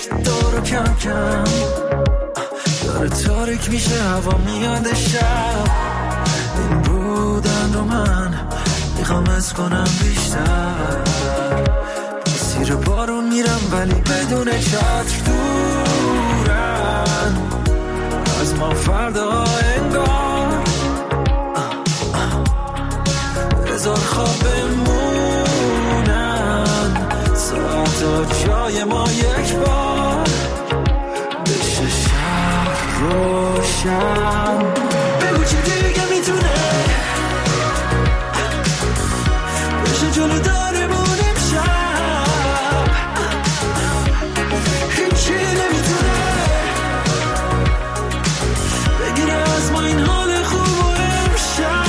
داره کم کم داره تاریک میشه، هوا میاد شب. این بودن رو من میخوام از کنم بیشتر، مسیر بارون میرم ولی بدون چتر. دورن از ما فردا انگار، بذار خواب بمونن ساعتا جای ما یک بار، بشه شهر روشن. بگو چی دیگه میتونه بشه جلو دارمون امشب، هیچی نمیتونه بگیره از ما این حال خوب و امشب.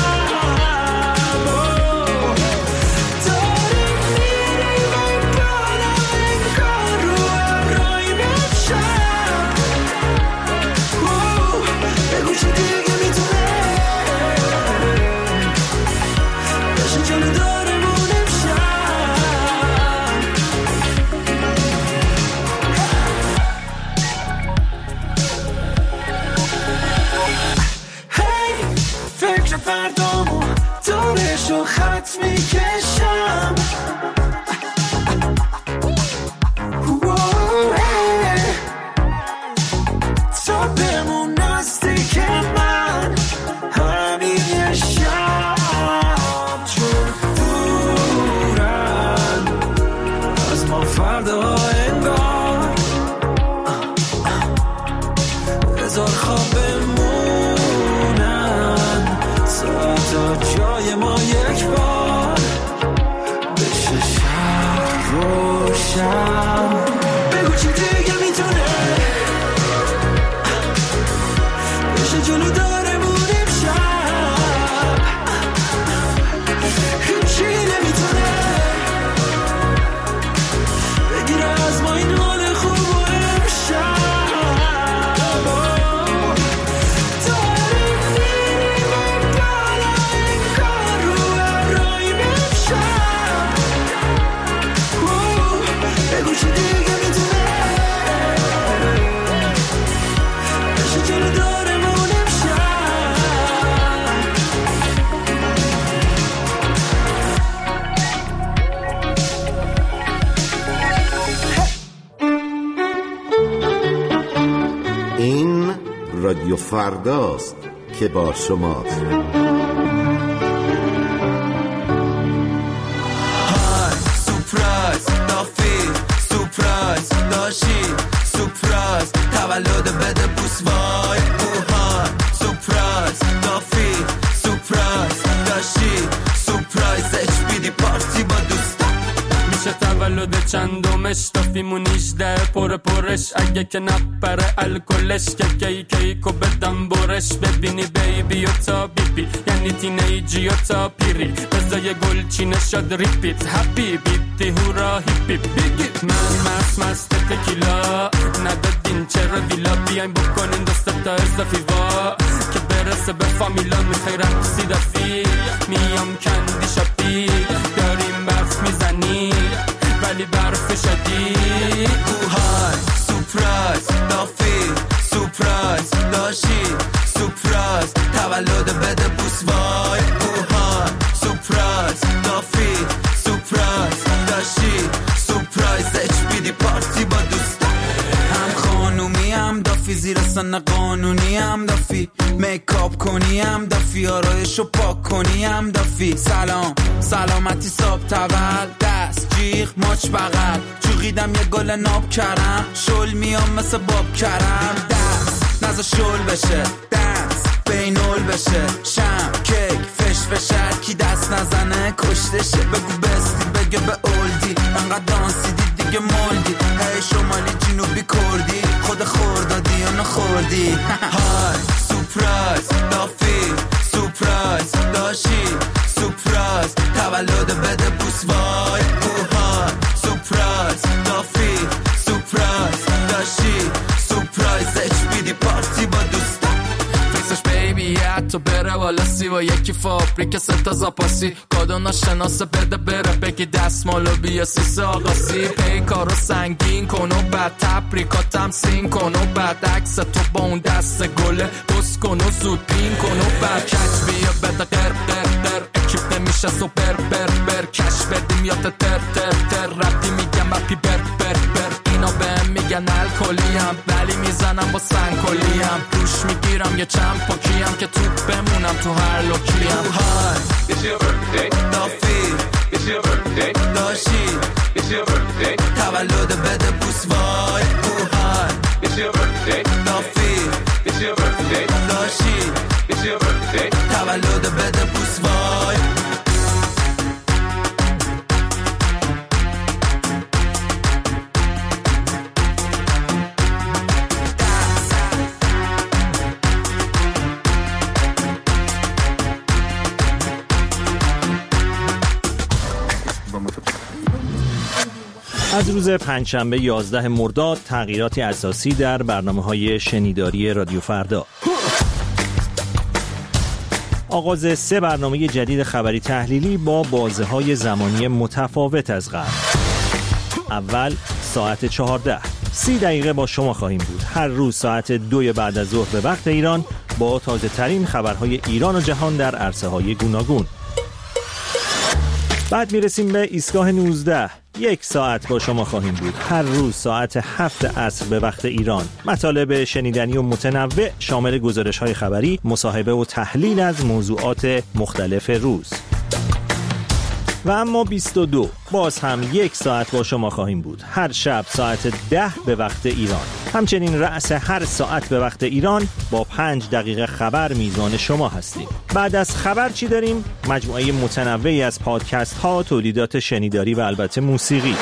فردامو دورشو خط میکشم، تا بمون نزدیک من همین یه شب، چون دورن از ما فردا انگار، بذار خواب تا جای ما یک بار، بشه شهر روشن. بگو چی دیگه میتونه بشه جلو دارمون امشب، هیچی نمیتونه بگیره از ما این حال خوب و امشب. این رادیو فرداست که با شماست. های سورپرایز دافی، سورپرایز داشی، سورپرایز تولد بده بوس وای. اوهای سورپرایز دافی، سورپرایز داشی، سورپرایز اچ بی دی پارتی با دوستا. میشه تولد چندمش دافیمون 18 پرش، اگه که نپره الکلش که کیکو بدم برش. ببینی بیبی و تا بیبی یعنی تینیجی و تا پیری، بزای گل چینه شد ریپیت هپی بیتی هورا هیپی بیگی. من مست تکیلا ندادین چرا ویلا، بیاین بکنین دست تا اضافی وا که برسه به فامیلا. میخوای رقصی دافی میام کندی شاپی، داریم برف میزنی ولی برف شدی. اوهای سورپرایز دافی، سورپرایز داشی، سورپرایز تولد بده بوس وای. اوهای سورپرایز دافی، سورپرایز داشی، سورپرایز اچ بی دی پارتی با دوستا. هم خانومی هم دافی، زیر سن قانونی هم دافی، میکاپ کنی هم دافی، آرایشو پاک کنی هم دافی. سلام سلامتی صاحب تول، دست جیغ ماچ بغل، چوقیدم یه گل ناب کرم، شل میام مثل باب کرم. دست نزا شل بشه، دست بینول بشه، شم کیک فش فشر کی دست نزنه کشتشه. بگو بستی بگه به اولدی، انقدر دانسیدی دیگه مولدی. هی شمالی جنوبی کردی، خود خوردادی یا نخوردی. های سورپرایز دافی، سورپرایز داشی، سورپرایز تولد بده بوس وای. اوها سورپرایز دافی، سورپرایز داشی، سورپرایز اچ بی دی پارتی با دوستا. فیسش بیبی حتی بره و والاسی و یکی فابریک ستا زاپاسی کادو ناشناسه بده بره بگی دستمالو بیا سیسه آقاسی پیکارو سنگین کن و بعد تبریکاتم سین کن و بعد عکس تو با اون دست گله بس کن و زود پین کن و بعد کچ بیا بده قر قر قر اکیپ نمیشه سوپر بر بر کش بدیم یا تر تر تر ربی میگم اپی بر بر بر اینا بهم میگن الکلیم ولی میزنم با سنگکلیم روش میگیرم یه چند پاکیم که توپ بمونم تو هر لوکیم های It's your birthday نافی It's your birthday داشی It's your birthday تولد بده بوس وای های It's your birthday نافی It's your birthday داشی It's your birthday تولد بده بوس وای از روز پنجشنبه 11 مرداد تغییراتی اساسی در برنامه‌های شنیداری رادیو فردا. آغاز 3 برنامه جدید خبری تحلیلی با بازه‌های زمانی متفاوت از قبل. اول ساعت 14 30 دقیقه با شما خواهیم بود. هر روز ساعت 2 بعد از ظهر به وقت ایران با تازه ترین خبرهای ایران و جهان در عرصه‌های گوناگون. بعد میرسیم به ایستگاه 19 1 ساعت با شما خواهیم بود. هر روز ساعت 7 عصر به وقت ایران. مطالب شنیدنی و متنوع شامل گزارش‌های خبری، مصاحبه و تحلیل از موضوعات مختلف روز. و اما 22 باز هم 1 ساعت با شما خواهیم بود. هر شب ساعت 10 به وقت ایران. همچنین رأس هر ساعت به وقت ایران با 5 دقیقه خبر میزان شما هستیم. بعد از خبر چی داریم؟ مجموعه متنوعی از پادکست ها، تولیدات شنیداری و البته موسیقی.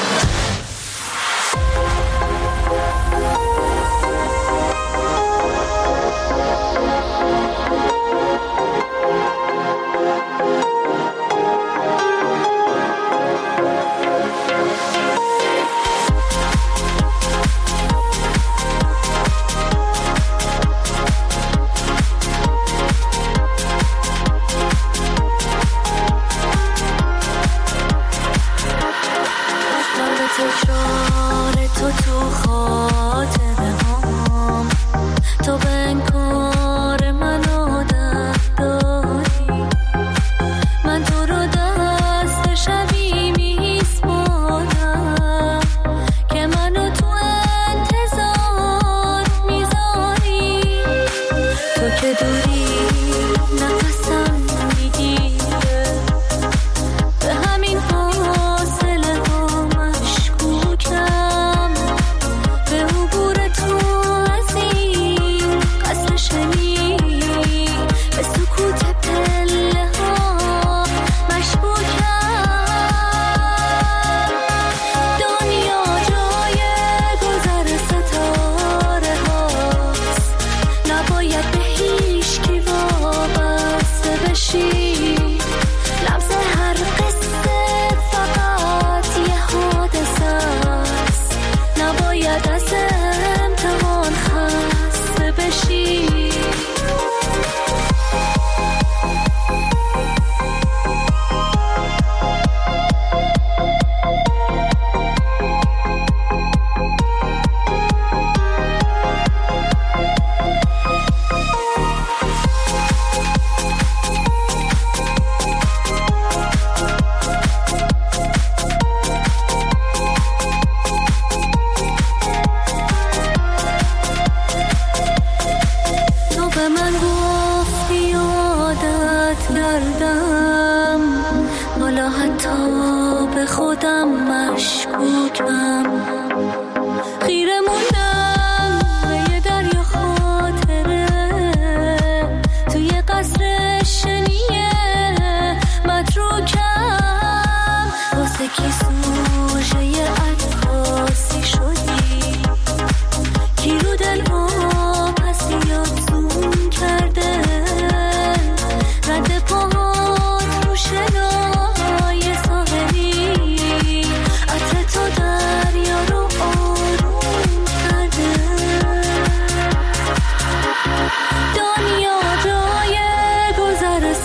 یه تو دریا رو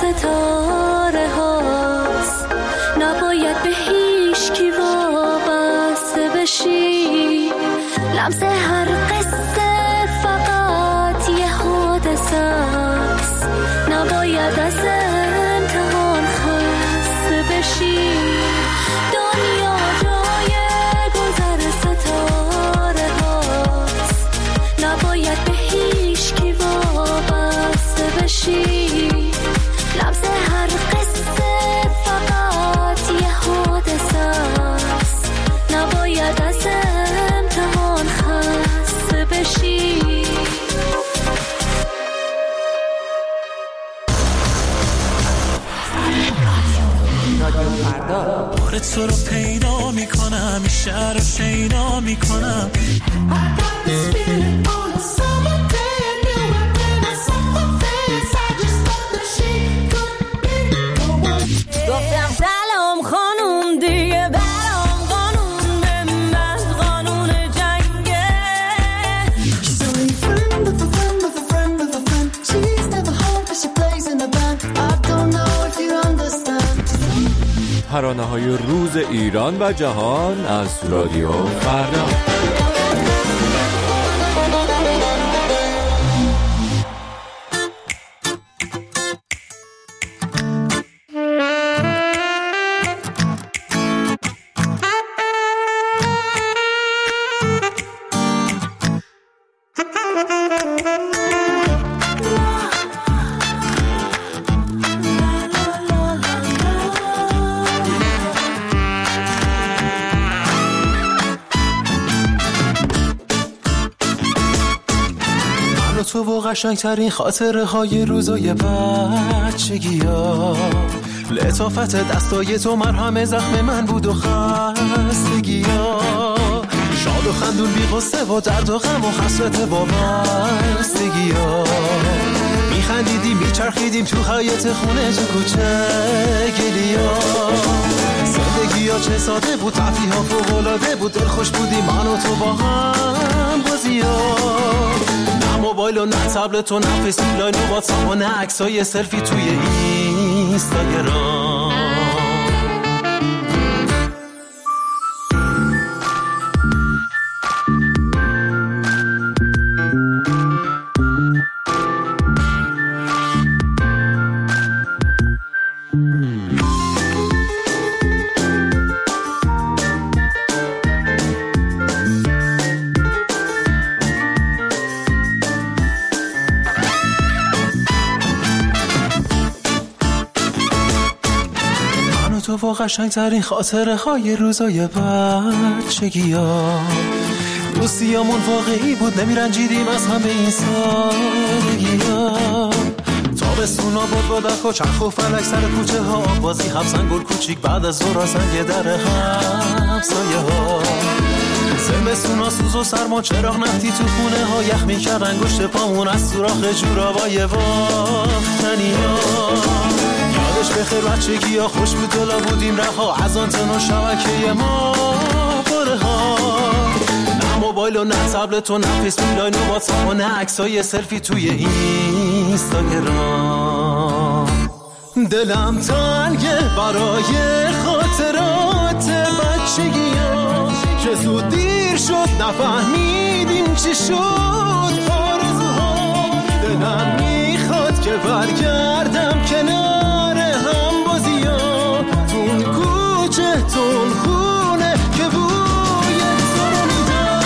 ستاره هاست، نباید به هیچ کی وابسته بشی. لمس هر قصه فقط یه حادثه است، نباید از امتحان خسته بشی. دنیا جای گذر ستاره هاست، نباید به هیچ کی وابسته بشی. لمس هر قصه فقط یه حادثه است، نباید از امتحان خسته بشی. بار تو رو پیدا میکنم، این شهر رو شیدا میکنم. گفتم سلام خانوم دیگه برام قانون به من قانون جنگه. ترانه‌های روز ایران و جهان از رادیو فردا. تو و قشنگترین خاطره های روزای بچگی ها، لطافت دستای تو مرهم زخم من بود و خستگی ها. شاد و خندون بی غصه و درد و غم و حسرت وابستگی ها. میخندیدیم میچرخیدیم تو حیاط خونه تو کوچه گلیا. زندگی ها چه ساده بود، تفریح ها فوق‌العاده بود، دل خوش بودیم من و تو با هم بازی ها. نه موبایل و نه تبلت و نه فیسبوک لاین و واتساپ و نه عکسای سلفی توی اینستاگرام. تو و قشنگترین خاطره های روزای بچگی ها. دوستیامون واقعی بود، نمیرنجیدیم از همه این سادگی ها. تابستونا بود با دخ و چرخ و فلک سر کوچه ها، بازی حبسن گل کوچیک بعد از ظهر سنگ در همسایه ها. زمستونا سوز و سرما چراغ نفتی تو خونه ها، یخ میکرد انگشت پامون از سوراخ جورابای باختنی ها. یادش بخیر بچگی ها، خوش بود دلا بودیم رها از آنتن و شبکه ما باره ها. نه موبایل و نه تبلت و نه فیسبوک لاین و واتساپ و نه عکسای سلفی توی اینستاگرام. دلم تنگه برای خاطرات بچگی ها، که زود دیر شد نفهمیدیم چی شد آرزوها. دلم میخواد که برگردم کنار هم بازی ها، تون کوچه تون خونه که بوی تو رو میدم.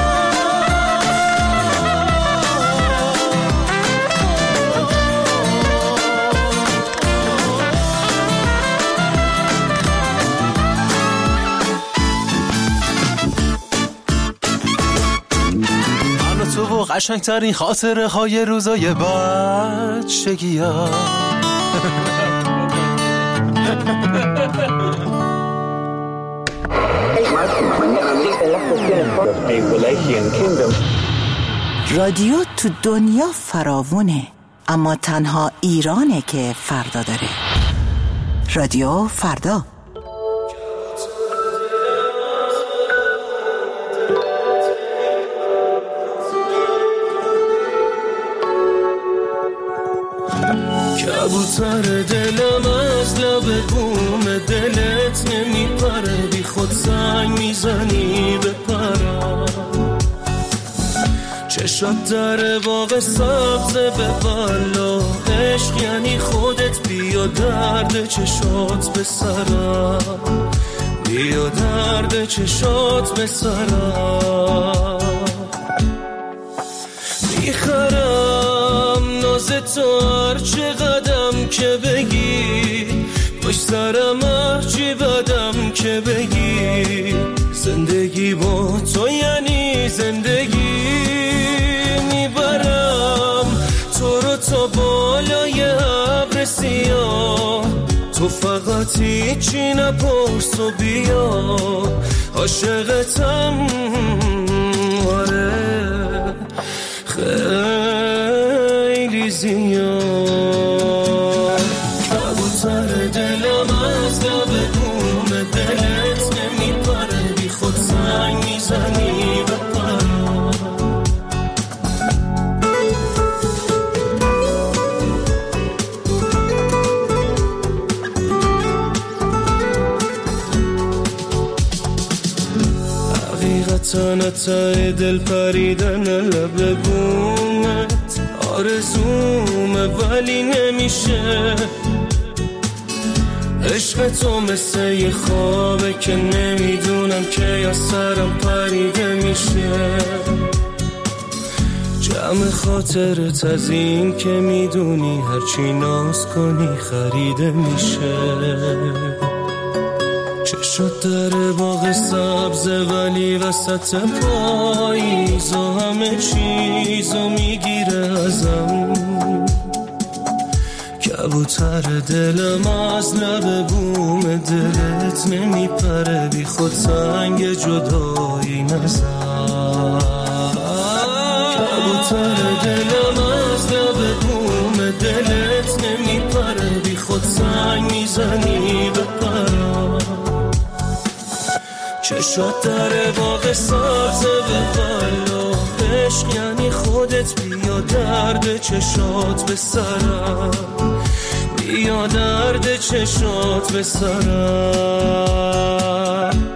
من و تو و قشنگترین خاطره های روزای بچگی ها. رادیو تو دنیا فراوونه، اما تنها ایرانه که فردا داره. رادیو فردا. کبوتر دلم از لب بوم دلت نمیپره، بی خود زنگ میزنی به پرم. چشات در باغ سبز به والا، عشق یعنی خودت، بیا درد چشات به سرم، بیا درد چشات به سرم. میخرم ناز تو هر چه قدم که بگی، پشت سرم هرچی بدم که بگی. زندگی با تو یعنی زندگی، میبرم تو رو تا بالای ابر سیاه. تو فقط هیچی نپرس و بیا، عاشقتم آره خیلی زیاد. کبوتر دلم از لب بوم دلت نمیپره، بی خود زنگ میزنی به پرم. حقیقتا ته دل پریدن لب بومت آرزومه ولی نمیشه. عشق تو مثل یه خوابه که نمیدونم که یا سرم پریده میشه. جمع خاطرت از این که میدونی هرچی ناز کنی خریده میشه. چشات در باغ سبزه ولی وسط پاییز و همه چیزو میگیره ازم. کبوتر دلم از لب بوم دلت نمیپره، بی خود سنگ جدایی نزن. کبوتر دلم از لب بوم دلت نمیپره، بی خود سنگ میزنی به پرم. چشات در باغ سبز به والا، عشق یعنی خودت، بیا درد چشات به سرم، بیا درد چشات به سرم.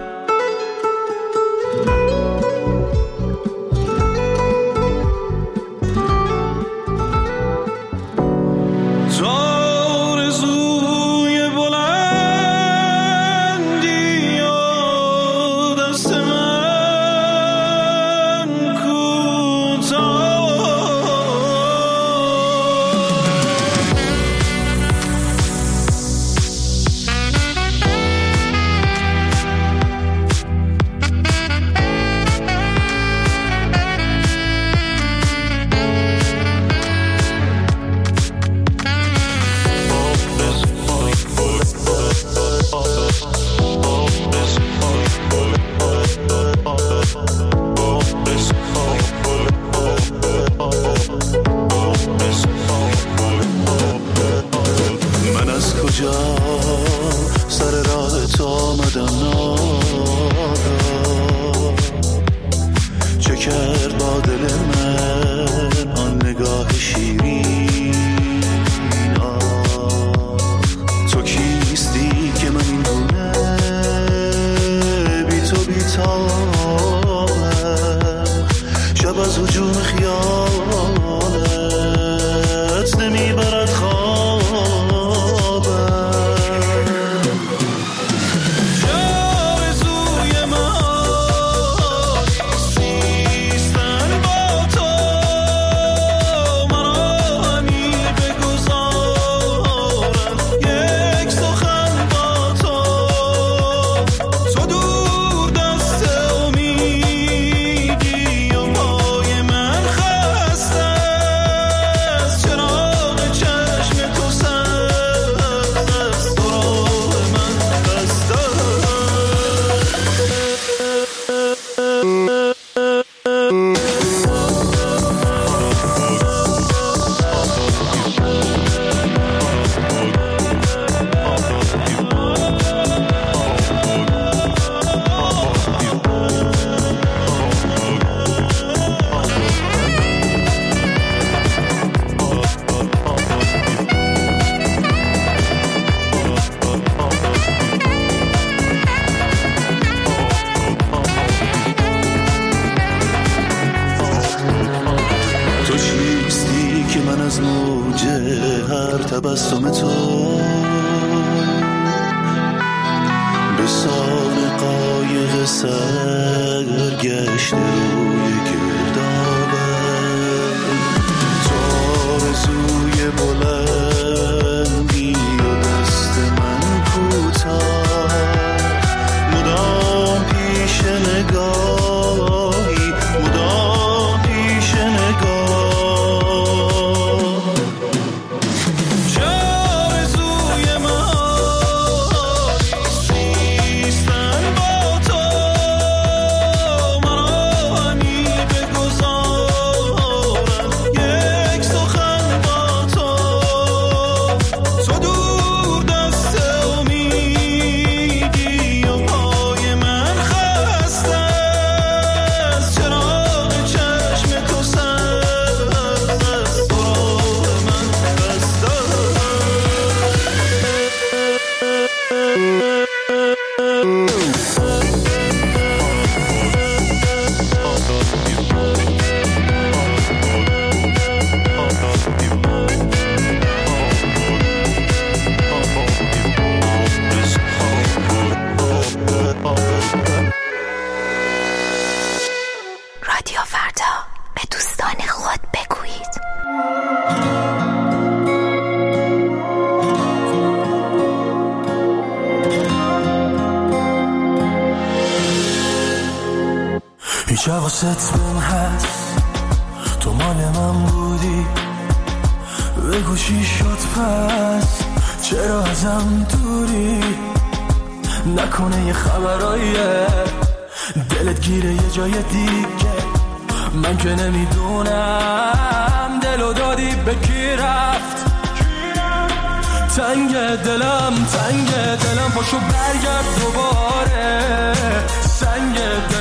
تبسم تو به سان قایق سرگشته روی گردابه تو آرزوی بلندی و دست من کوتاه مدام پیش نگاهی مدام پیش نگاه رادیو فردا به دوستان خود بگویید. هیچ حواست بهم هست تو مال من بودی بگو چی شد پس چرا ازم دوری نکنه یه خبراییه دلت گیره یه جای دیگه من که نمیدونم دلو دادی به کی رفت تنگ دلم پاشو برگرد دوباره سنگ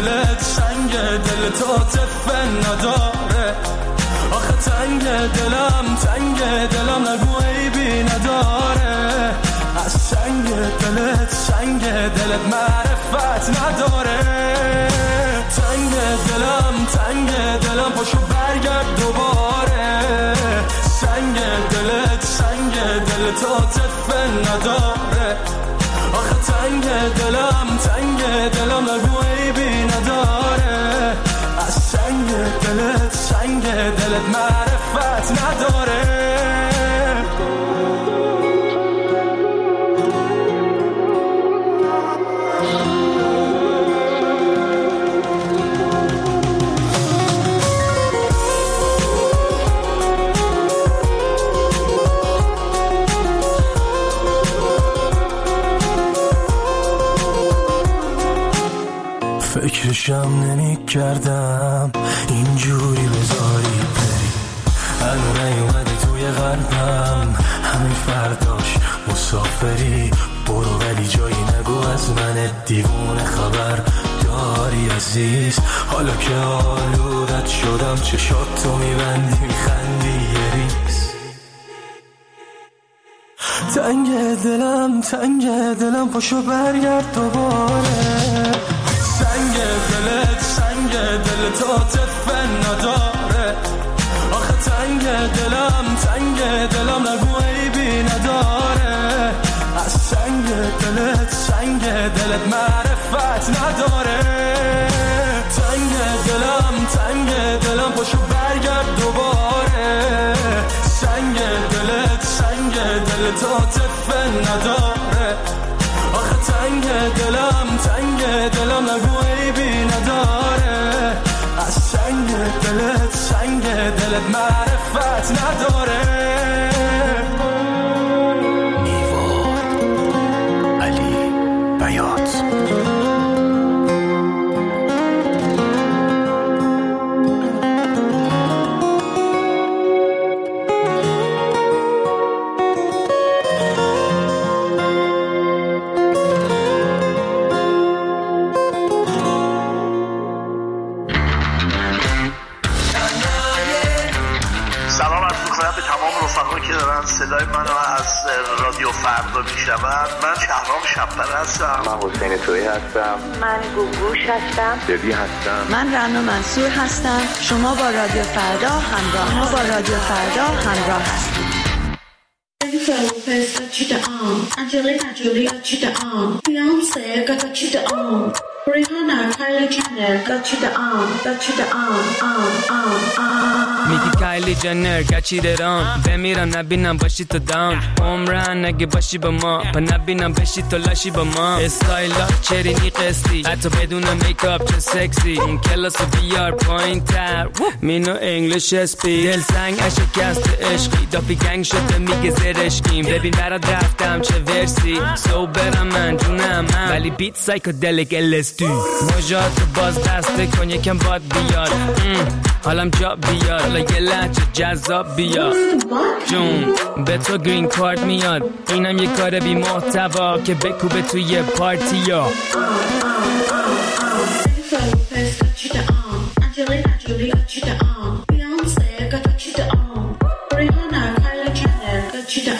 دلت عاطفه نداره آخه تنگ دلم نگو عیبی نداره از سنگ دلت معرفت نداره تنگ دلم پاشو برگرد دوباره سنگ دلت عاطفه نداره آخه تنگ دلم نگو عیبی نداره از سنگ دلت معرفت نداره فکرشم نمی کردم اینجوری بذاری بری هنو نیومدی توی قلبم همین فرداش مسافری برو ولی جایی نگو از من دیوونه خبر داری عزیز حالا که آلودت شدم چشات تو میبندی میخندی یه ریز تنگ دلم پاشو برگرد دوباره سنگ دلت عاطفه نداره آخه تنگ دلم نگو عیبی نداره از سنگ دلت معرفت نداره تنگ دلم پاشو برگرد دوباره سنگ دلت عاطفه نداره آخه تنگ دلم نگو عیبی نداره از سنگ دلت معرفت نداره نیوا علی بیات صدای منو از رادیو فردا میشنوند. من شهرام شب‌پر هستم. من حسین تویی هستم. من گوگوش هستم. دبی هستم. من رنا منصور هستم. شما با رادیو فردا همراه هستید. Lopez got you the Angelina Jolie got you the Beyonce got you the Rihanna, Kylie Jenner got you the got you the میگی کایلی جنر گچیده رام بمیرم نبینم باشی تو دام عمرن اگه باشی با ما پا نبینم بشی تو لاشی با ما استایلات چرینی قسطی حتی بدون میکاپ چه سکسی این کلاس بیار پایین تر مینو انگلیش اسپی دل سنگ اشکست عشقی دافی گنگ شده میگه زرشکیم ببین برات رفتم چه ورسی سو برم من جونم من ولی بیت سایکودلیک LSD مجاد باز دسته کن یکم باد بیاد حالم جا بیاد حالا یه لحجه جذاب بیاد جون به تو گرین کارت میاد اینم یه کار بی محتوا که بکوبه توی پارتی ها Angelina Jolie got you the Beyonce got you the Rihanna, Kylie Jenner got you the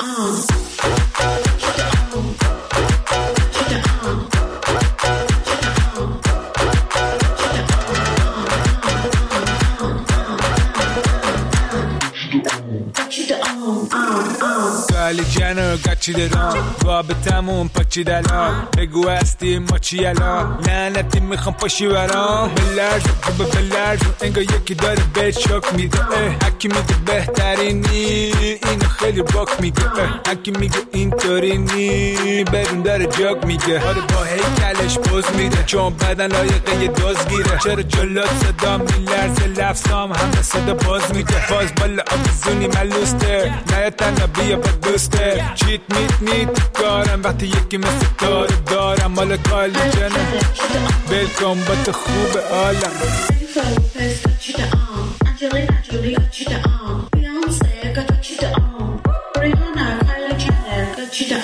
Kylie Jenner got you the رابطمون پاچید الان بگو هستی ما چی الان لعنتی میخوام پاشی برام بلرز انگار یکی داره بهت شوک میده هکی میگه بهترینی اینو خیلی باک میگه هکی میگه اینطوری نی بدون داره جاک میگه آره با هیکلش پوز میده چون بدن لایقه یه دوزگیره چرا جلوت صدا میلرزه لفظام همه صدا باز میده باز بالا آبزونی ملوسته نه تنها بیا با دوسته چیت میت کارم وقتی یکی مثل داره دارم مال کالی جنه بلکن با تو خوب عالم Angelina Jolie got you the Beyonce got you the Rihanna, Kylie Jenner got you the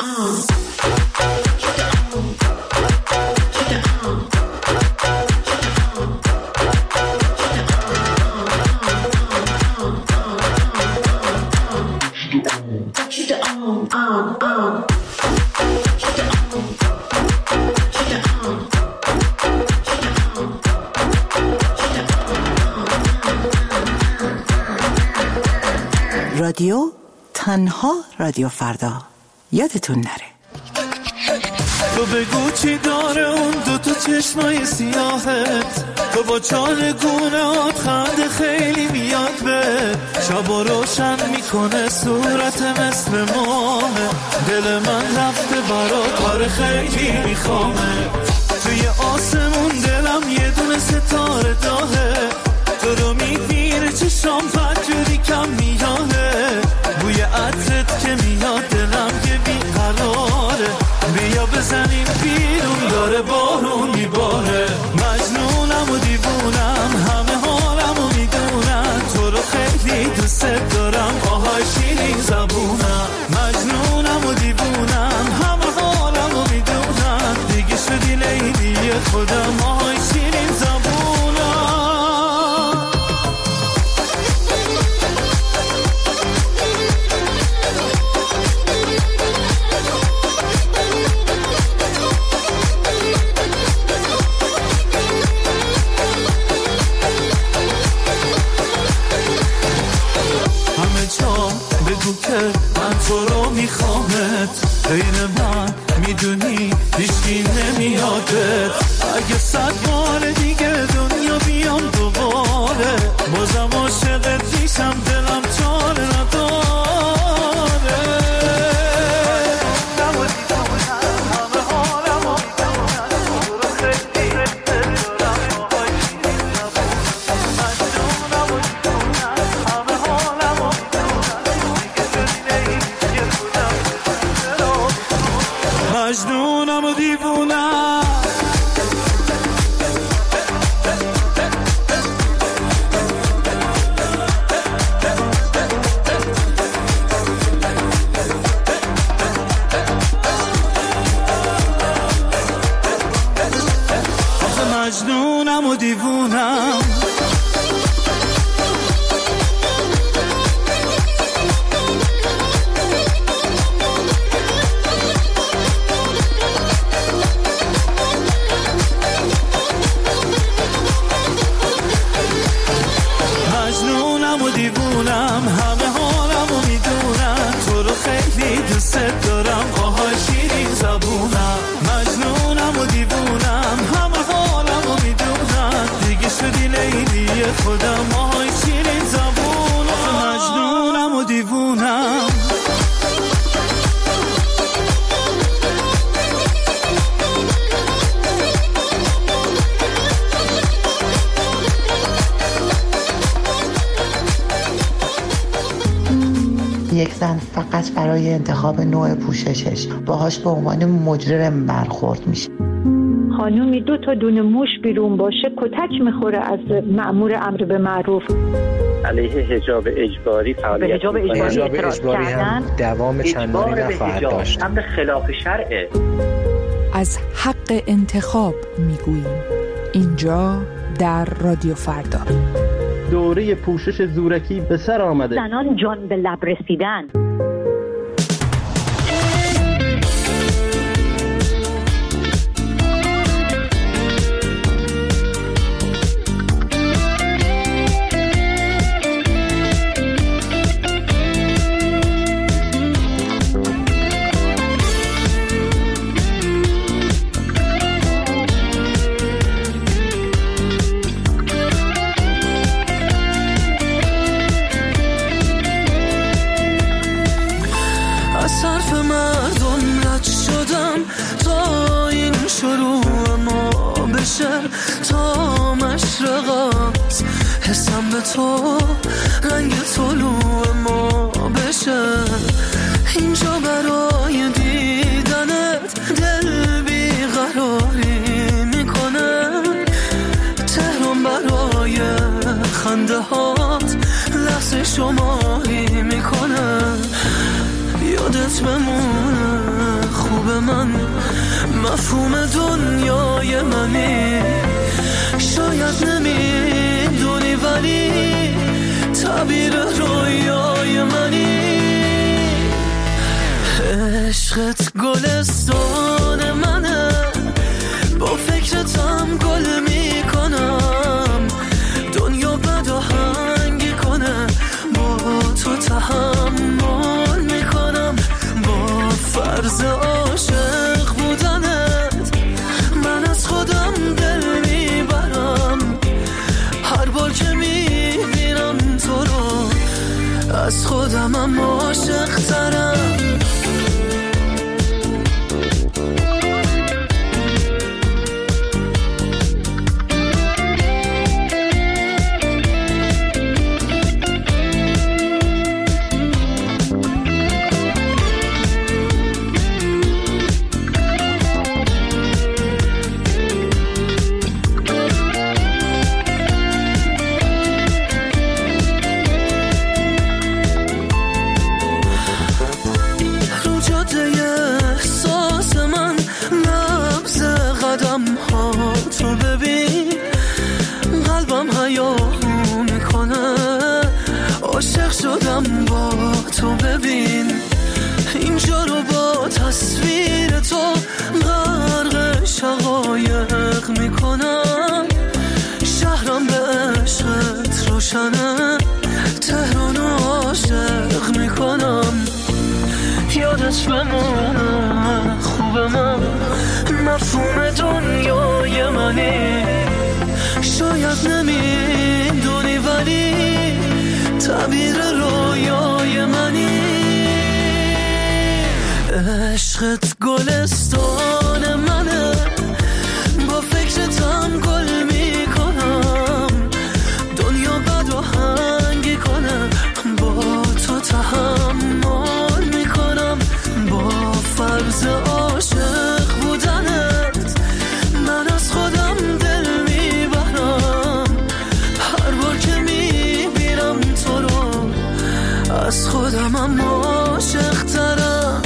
رادیو تنها رادیو فردا یادتون نره تو بگو چی داره اون دوتا چشمای سیاهت تو با چالگونات خنده خیلی میاد به شبا روشن میکنه صورت مثل ماه دل من رفته برات کار خیلی میخوامه توی آسمون دلم یه دونه ستاره داهه تو رو میبینه چشام بدجوری کم میاده بوی عطرت که میاد دلم یه بیقراره بیا بزنیم بیرون داره بارون میباره مجنونم و دیوونم همه حالم و میدونم تو رو خیلی دوست دارم آهای شیرین زبونم مجنونم و دیوونم همه حالم و میدونم دیگه شدی لیلی خودم آهای شیرین زبونم بگو که من تو رو میخوامت غیر من میدونی هیچکی نمیادت اگه 100 بار دیگه دنیا بیام دوباره بازم عاشقت میشم دلم چاره نداره مجنونم و دیوونم آخه مجنونم و دیوونم همه حالم و میدونم تو رو خیلی دوست دماهای شیرین زبون آخه مجنونم و دیوونم. یک زن فقط برای انتخاب نوع پوششش باهاش به عنوان مجرم برخورد میشه. خانومی 2 تا دونه موش بیرون باشه کتک میخوره از مأمور امر به معروف. علیه حجاب اجباری فعالیت به حجاب اجباری هم دوام چندانی نخواهد داشت. امر خلاف شرعه. از حق انتخاب میگوییم اینجا در رادیو فردا. دوره پوشش زورکی به سر آمده. زنان جان به لب رسیدن. تا مشرقات حسم به تو رنگ طلوع ما بشه. اینجا برای دیدنت دل بیقراری میکنه. تهران برای خنده هات لحظه شماری میکنه. یادت بمونه خوب من مفهوم دنیای منی. شاید نمیدونی ولی تعبیر رویای منی. عشقت گلستان منه با فکرتم گل میکنم. دنیا بد آهنگی کنه با تو تحمل میکنم. با فرض عاشق بودنت من از خودم دل میبرم. هر بار که میبینم تو رو از خودمم عاشق ترم. عاشق شدم با تو ببین. اینجا رو با تصویر تو غرق شقایق میکنم. شهرم به عشقت روشنه. تهران عاشق میکنم. یادت بمونه خوب من مفهوم دنیای منی. شاید نمیدونی ولی تعبیر رویای منی. عشقت گلستان منه با فکرتم گل میکنم. دنیا بد آهنگی کنه با تو تحمل میکنم. با فرض عاشق بودنت من از خودم دل میبرم. هر بار که میبینم تو رو از خودمم عاشق ترم.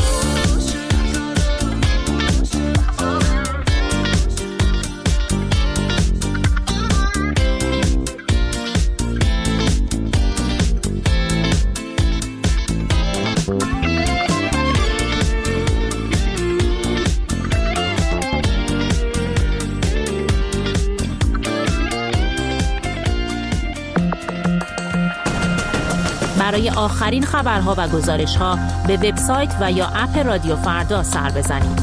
برای آخرین خبرها و گزارش‌ها به وبسایت و یا اپ رادیو فردا سر بزنید.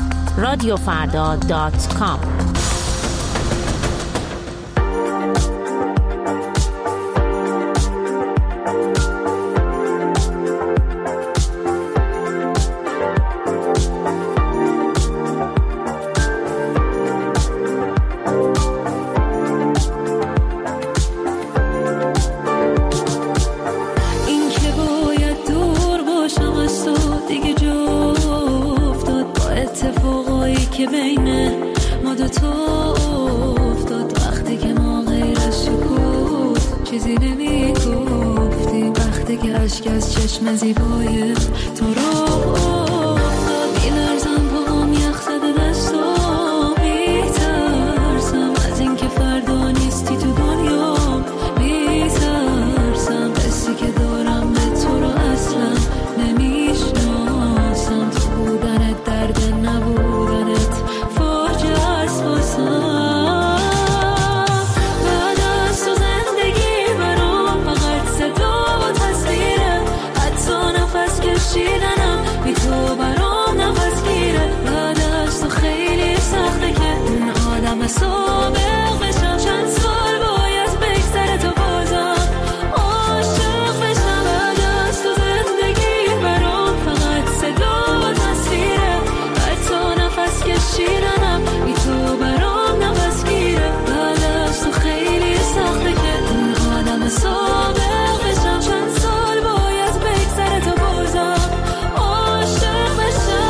radiofarda.com که بین ما دوتا افتاد، وقتی که ما غیر از سکوت چیزی نمی گفتیم، وقتی که اشک از چشم زیبای تو رو افتاد. میلرزم پاهم یخ زده دستم، میترسم از این که فردا نیستی تو دنیا، میترسم حسی که دارم به تو رو اصلا نمیشناسم، تو بودنت درد نبودنت فاجعه است واسم. بعد از تو زندگی برام فقط صدا و تصویره، حتی نفس کشیدنم بی تو برام نفس گیره. بعد از تو خیلی سخته که اون آدم سابق بشم، چند سال باید بگذره تا بازم عاشق بشم. بعد از تو زندگی برام فقط صدا و تصویره، حتی نفس کشیدنم بی تو برام نفس گیره. بعد از تو خیلی سخته که اون آدم سابق بشم، چند سال باید بگذره تا بازم عاشق بشم.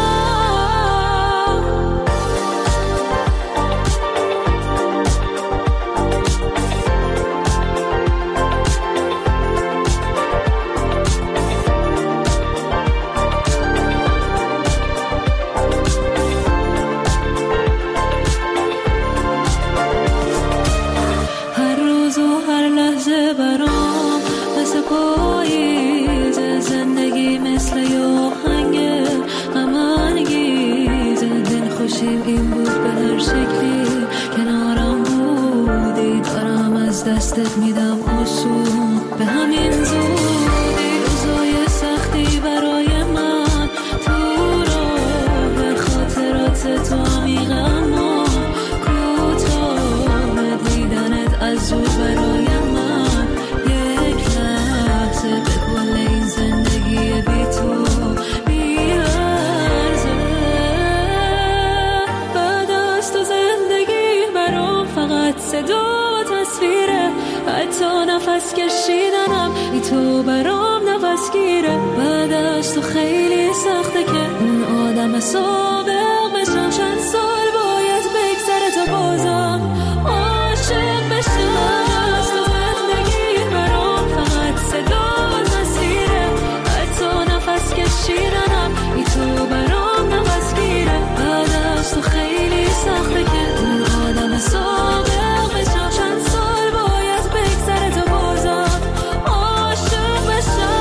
هر روز و هر لحظه برام مثل پاییزه، زندگی مثل یه آهنگ غم انگیزه. دلخوشیم این بود به هر شکلی کنارم بودی، دارم از دستت میدم آسون به همین زودی. روزای سختی برای من تو راه، خاطرات تو عمیق اما کوتاه، دیدنت از دور برای من یک لحظه به کل این زندگی بی تو میارزه. بعد از تو زندگی برام فقط صدا و تصویره، حتی نفس کشیدنم بی تو برام نفس گیره. بعد از تو خیلی سخته که اون آدم سابق بشم، چند سال باید بگذره تا بازم عاشق بشم. از تو زندگی برام فقط صدا و تصویره، حتی نفس کشیدنم بی تو برام نفس گیره. بعد از تو خیلی سخته که اون آدم سابق بشم، چند سال باید بگذره تا بازم عاشق بشم.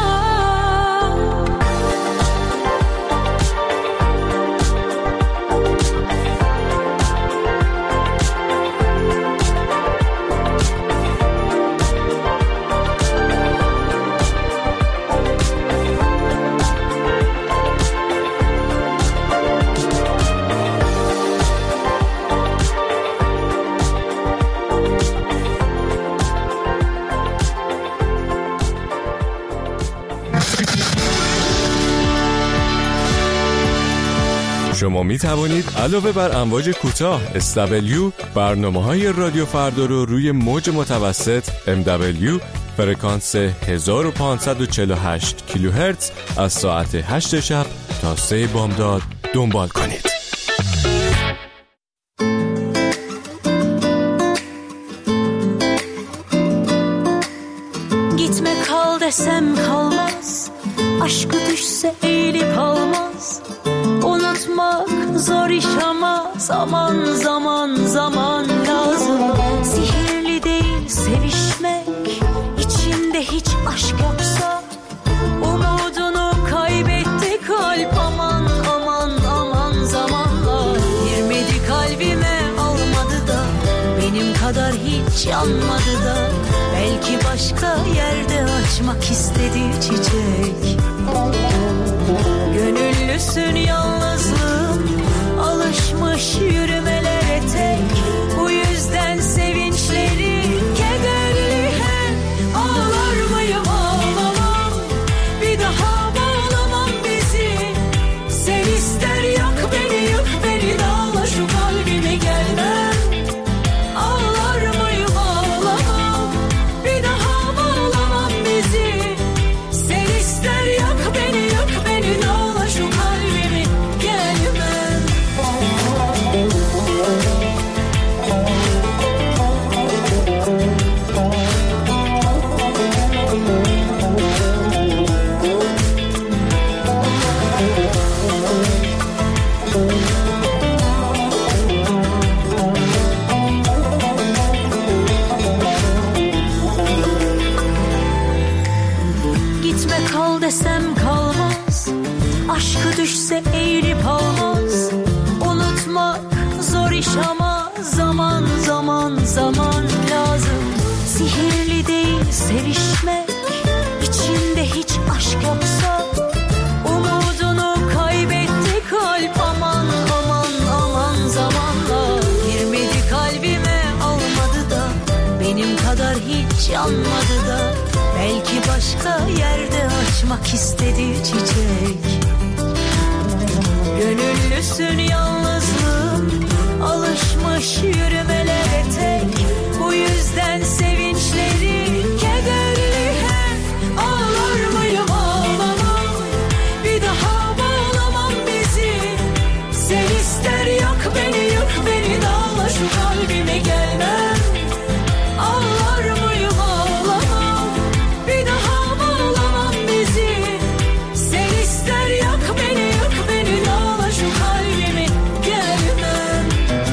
شما می توانید علاوه بر امواج کوتاه SW برنامه‌های رادیو فردا رو روی موج متوسط MW فرکانس 1548 کیلوهرتز از ساعت 8 شب تا 3 بامداد دنبال کنید. Gitme kal desem kalmaz, aşkı düşse eğilip almaz. Unutmak zor iş ama zaman zaman zaman lazım. Sihirli değil sevişmek, içinde hiç aşk yoksa. Umudunu kaybetti kalp, aman aman aman zamanla. Girmedi kalbime almadı da, benim kadar hiç yanmadı da. Belki başka yerde açmak istedi çiçek. Gönüllüsün yalnızlığım, alışmış yürümelere tek. Bu yüzden sevinçleri kederli hep. Ağlar mıyım ağlamam, bir daha bağlamam bizi. Sen ister yak beni yık beni, dağla şu kalbimi gelmem. Ağlar mıyım ağlamam, bir daha bağlamam bizi. Sen ister yak beni yık beni, dağla şu kalbimi gelmem. Gitme kal desem kalmaz, aşkı düşse eğilip almaz. Unutmak zor iş ama zaman zaman zaman lazım. Sihirli değil sevişmek, içinde hiç aşk yoksa. Umudunu kaybetti kalp, aman aman aman zamanla. Girmedi kalbime almadı da, benim kadar hiç yanmadı da. Belki başka yerde açmak istedi çiçek. Gönüllüsün yalnızlığım, alışmış yürümelere tek. Bu yüzden sevinçleri kederli hep. Ağlar mıyım ağlamam, bir daha bağlamam bizi. Sen ister yak beni, yık beni, dağla şu kalbime gelmem. Ağlar mıyım ağlamam, bir daha bağlamam bizi. Sen ister yak beni, yık beni, dağla şu kalbimi gelmem.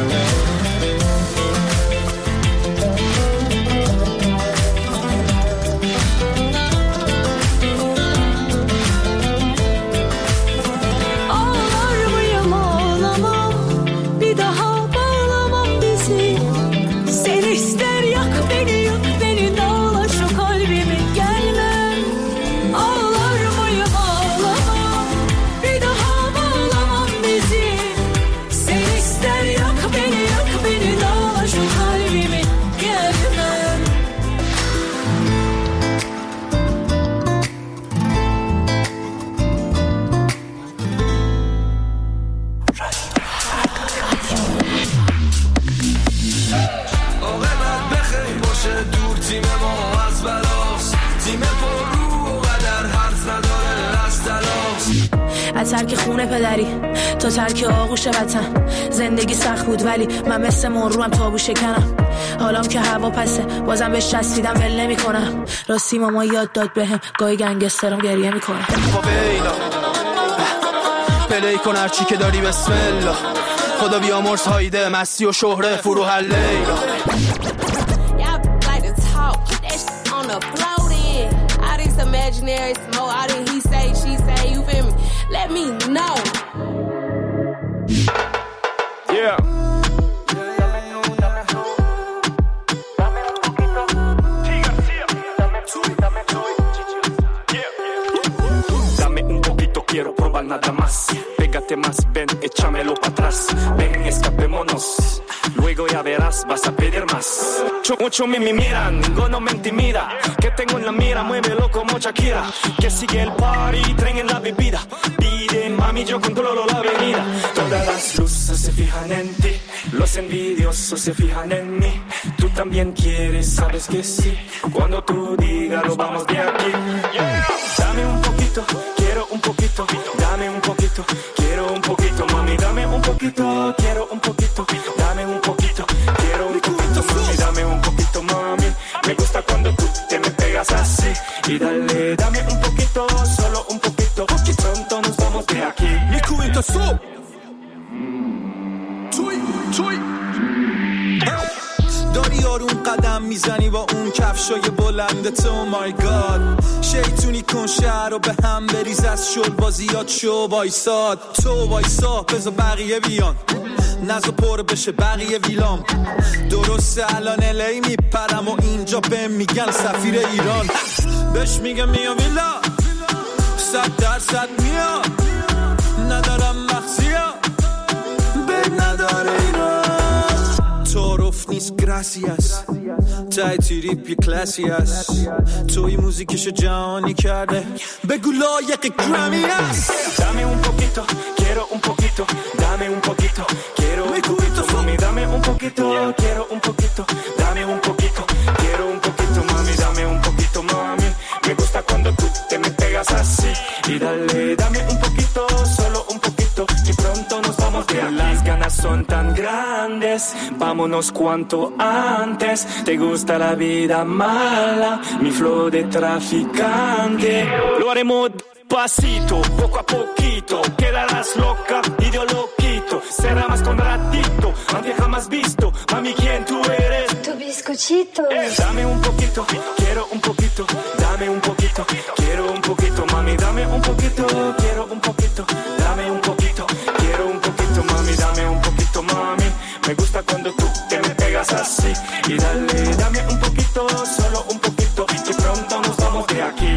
Ağlar mıyım ağlamam, bir daha bağlamam bizi. Sen ister yak beni, yık beni, dağla şu kalbimi gelmem. Ağlar mıyım ağlamam, bir daha bağlamam bizi. Sen ister yak beni, yık beni, dağla şu kalbimi gelmem. عاقبت بخیر باشه دور تیم ما از بلاست. تیم پر رو و قدر حرف نداره از تلاش. از ترک خونه پدری تا ترک آغوش وطن، زندگی سخت بود ولی من مثل مرو هم تابو شکنم. حالام که هوا پسه بازم بهش چسبیدم ول نمی کنم. راستی ماما یاد داد بهم گاهی گنگسترم گریه میکنه. پلی کن هرچی که داری بسم الله. خدا بیامرز هایده مستی و شهره فروح لیلا. Imaginary smoke, all that he say, she say, you feel me? Let me know. Yeah. Dame un poquito, quiero probar nada más. Pégate más, ven, échamelo para atrás. Ven, escapémonos. Luego ya verás, vas a pedir más. Mucho me miran, ninguno me intimida. Que tengo en la mira, muévelo como Shakira. Que sigue el party, traen en la bebida. Pide, mami, yo controlo la avenida. Todas las luces se fijan en ti. Los envidiosos se fijan en mí. Tú también quieres, sabes que sí. Cuando tú digas, lo vamos de aquí. Dame un poquito, quiero un poquito. Dame un poquito, quiero un poquito. Mami, dame un poquito, quiero un poquito. Dame un poquito, quiero un poquito. Mami, dame un poquito, mami. Me gusta cuando tú te me pegas así. Y dale, dame un poquito, solo un poquito. Y pronto nos vamos de aquí. Mi cuento su. توی داری آروم قدم میزنی با اون کفشای بلندت. او مای گاد شیطونی کن شهر رو به هم بریز از شل بازیات شو وایساد. تو وایسا بذار بقیه بیان نزو پر بشه بقیه ویلام. درسته الان الی میپرم و اینجا به میگن سفیر ایران. بهش میگم میا ویلا 100% میا ندارم مخزیا بد نداره ایران. تعارف نیست گراسیاس تای تریپ یه کلاسی هست. توی موزیکشو جهانی کرده بگو لایق گرامی هست. Dame un poquito, quiero un poquito. Dame un poquito, quiero un poquito. Mami, dame un poquito, quiero un poquito. Dame un poquito, quiero un poquito. Mami, dame un poquito, mami. Me gusta cuando tú te me pegas así. Y dale, dame un poquito, solo un poquito. Y pronto nos vamos de aquí. Las ganas son tan grandes, vámonos cuanto antes. Te gusta la vida mala, mi flow de traficante. Lo haremos pasito, poco a poquito. Quedarás loca y yo lo quito. Será más con ratito, aunque jamás visto. Mami, ¿quién tú eres? Tu bizcochito. Dame un poquito, quiero un poquito. Dame un poquito, quiero un poquito. Mami, dame un poquito, quiero un poquito. Dame un poquito, quiero un poquito. Mami, dame un poquito, mami. Me gusta cuando tú te me pegas así. Y dale, dame un poquito, solo un poquito. Y pronto nos vamos de aquí.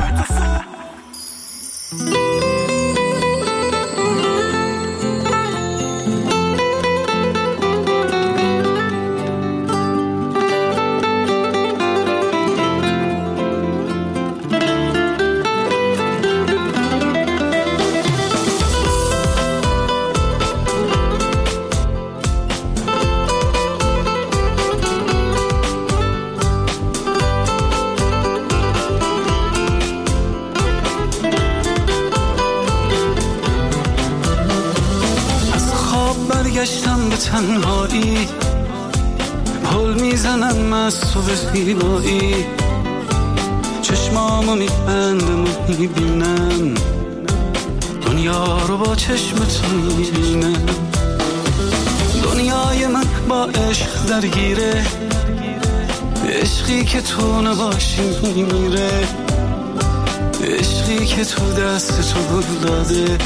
برگشتم به تنهایی، پل میزنم از تو به زیبایی، چشمامو میبندم و میبینم دنیا رو با چشم تو میبینم. دنیای من با عشق درگیره، عشقی که تو نباشی میمیره، عشقی که تو دست تو گل داده،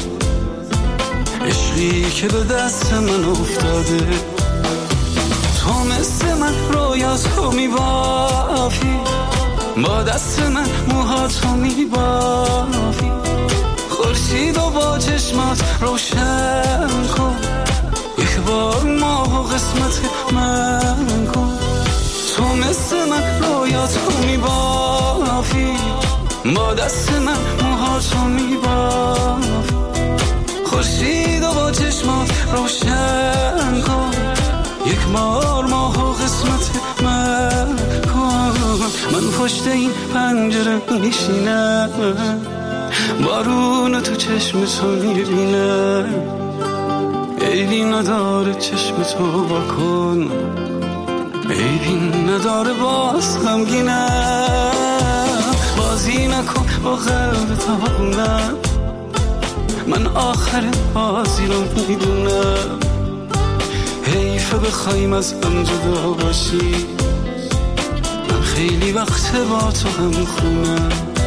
عشقی که به دست من افتاده. تو مثل من رویاتو میبافی، با دست من موهاتو میبافی، خورشید و با چشمات روشن کن، یک بار ماه و قسمت من کن. تو مثل من رویاتو میبافی، با دست من موهاتو میبافی، خورشید و با چشمات روشن کن، یک بار ماه و قسمت من کن. من پشت این پنجره میشینم، بارون تو چشم تو میبینم، عیبی نداره چشم تو واکن، عیبی نداره باز غمگینم. بازی نکن با قلب تاقونم، من آخر بازی رو میدونم. حیفه بخوایم از هم جدا باشی، من خیلی وقت با تو هم خونم.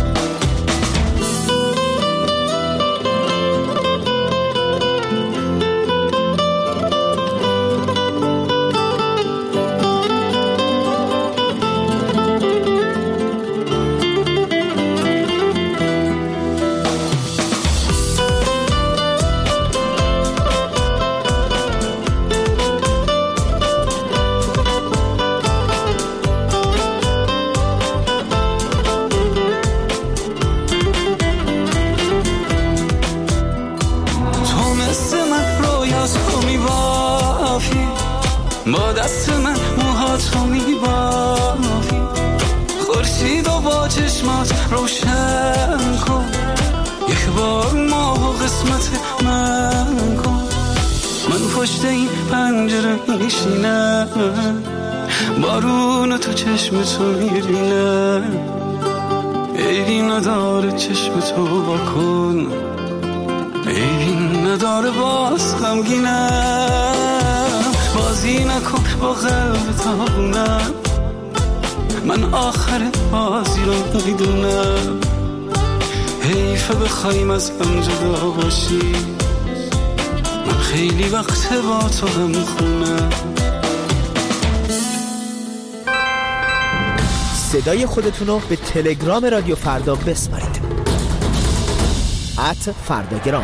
با دست من موهاتو میبافی، خورشید و با چشمات روشن کن، یک بار ماه و قسمت من کن. من پشت این پنجره میشینم، بارون تو چشم تو میبینم، عیبی نداره چشم تو واکن، عیبی نداره باز غمگینم. بازی نکن با قلب تاقونم، من آخر بازی رو میدونم. حیفه بخوایم از هم جدا باشی، من خیلی وقت با تو هم خونم. صدای خودتونو به تلگرام رادیو فردا بسپارید. @فرداگرام.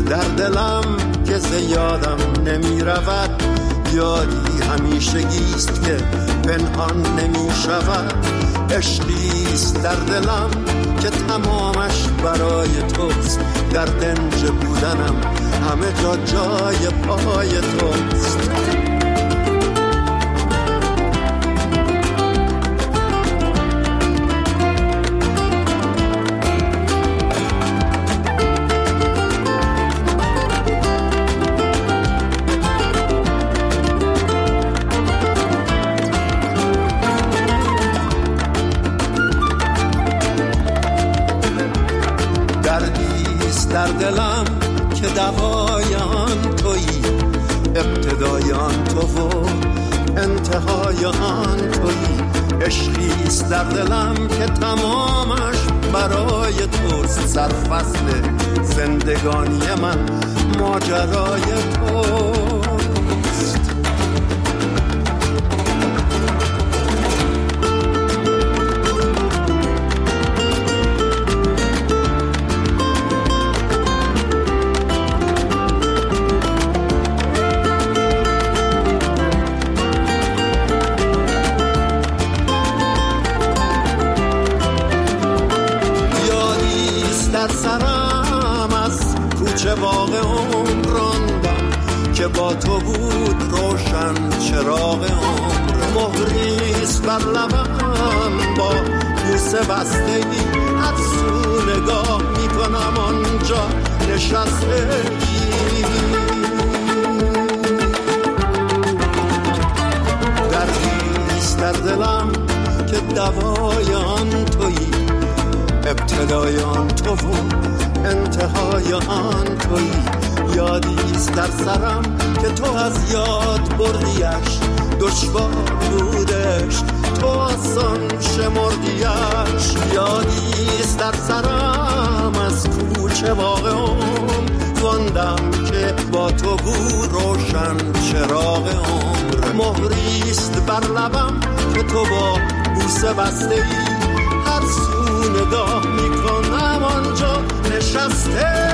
در دلم که زیادم نمی رود، یادی همیشگیست که پنهان نمی شود. عشقیست در دلم که تمامش برای توست، در دنج بودنم همه جا جای پای توست. در دلم که دوای آن تویی، ابتدای آن تو و انتهای آن تویی. عشقیست در دلم که تمامش برای توست، سرفصل زندگانی من ماجرای توست. چه باغ عمر راندم که با تو بود روشن چراغ عمر. مهریست بر لبم با بوسه بستگی، هر سو نگاه میکنم آنجا نشستگی. دردیست در دلم که دوای آن تویی، ابتدای آن تو و انتهای آن تویی. یادیست در سرم که تو از یاد بردیش، دشوار بودش تو آسان شمردیش. یادیست در سرم از کوچه باغ عمر خواندم که با تو بود روشن چراغ عمر. مهریست بر لبم که تو با بوسه بسته ای، هر سو نگاه میکنم آنجا نشسته.